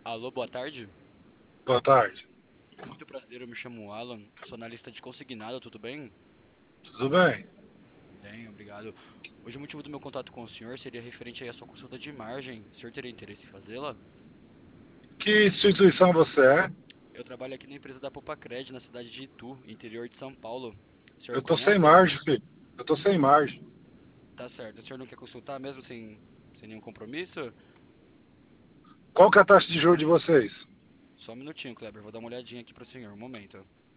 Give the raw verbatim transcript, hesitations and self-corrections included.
Alô, boa tarde. Boa tarde. Muito prazer, eu me chamo Alan, sou analista de consignado, tudo bem? Tudo bem? Bem, obrigado. Hoje o motivo do meu contato com o senhor seria referente aí à sua consulta de margem. O senhor teria interesse em fazê-la? Que instituição você é? Eu trabalho aqui na empresa da Popacred, na cidade de Itu, interior de São Paulo. O senhor Eu tô sem conhece? margem, filho. Eu tô sem margem. Tá certo. O senhor não quer consultar mesmo sem, sem nenhum compromisso? Qual que é a taxa de juros de vocês? Só um minutinho, Kleber, vou dar uma olhadinha aqui para o senhor, um momento.